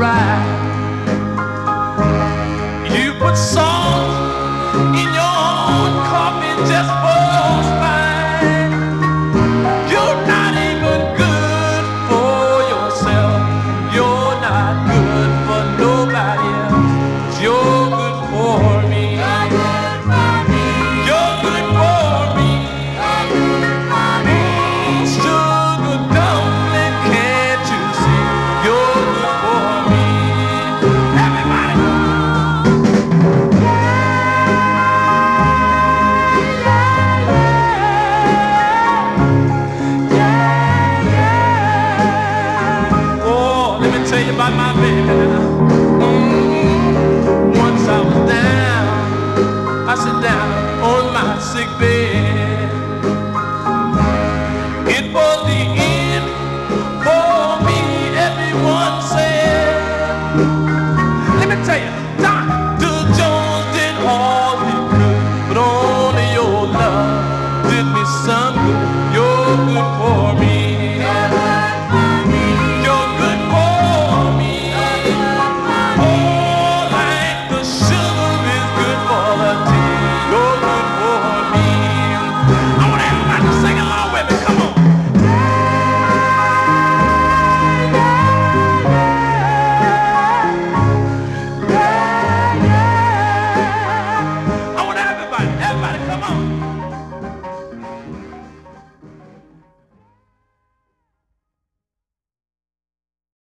right. You put salt in your own coffee just for spine. You're not even good for yourself. You're not good for nobody else. But you're good for me. You're good for me. Sugar dumpling, can't you see? You're good for me. Everybody. Oh, let me tell you about my baby now. Once I was down, I sat down on my sick bed.